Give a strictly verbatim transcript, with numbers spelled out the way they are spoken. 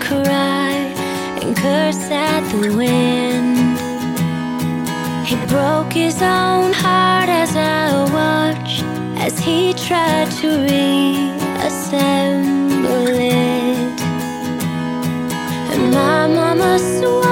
cry and curse at the wind. He broke his own heart as I watched, as he tried to reassemble it. And my mama swore